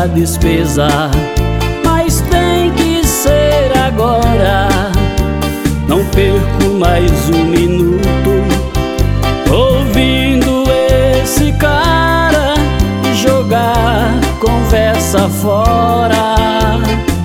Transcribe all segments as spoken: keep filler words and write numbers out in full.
pra despesa, mas tem que ser agora. Não perco mais um minuto ouvindo esse cara e jogar conversa fora.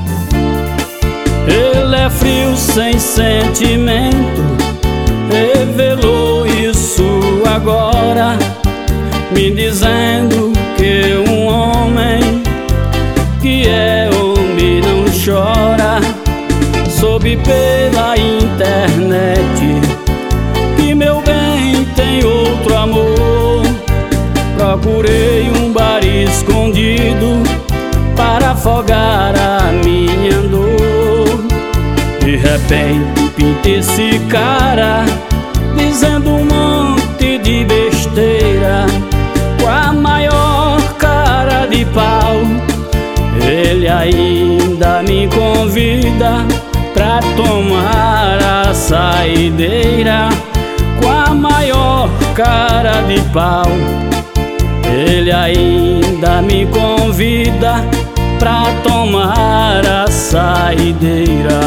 Ele é frio sem sentimento, revelou isso agora, me dizendo que um homem que é homem não chora. Soube pela internet que meu bem tem outro amor. Procurei um bar escondido para afogar a minha dor. De repente pinta esse cara dizendo um monte de besteira, com a maior cara de pau. Ele ainda me convida pra tomar a saideira, com a maior cara de pau. Ele ainda me convida pra tomar a saideira.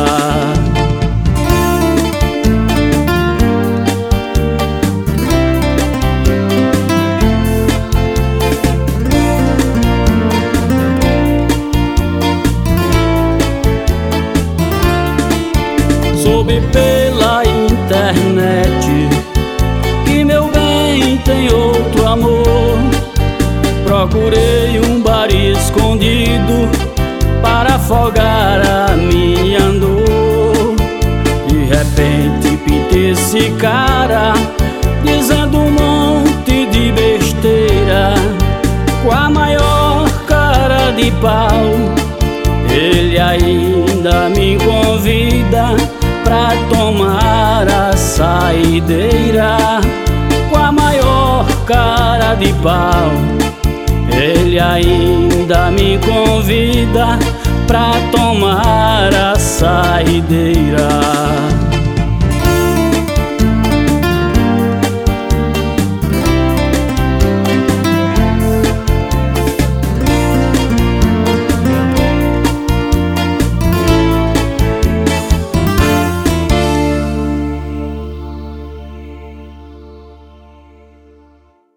Soube pela internet que meu bem tem outro amor. Procurei um bar escondido para afogar a minha dor. De repente pinta esse cara dizendo um monte de besteira, com a maior cara de pau. Ele ainda me convida pra tomar a saideira, com a maior cara de pau. Ele ainda me convida pra tomar a saideira.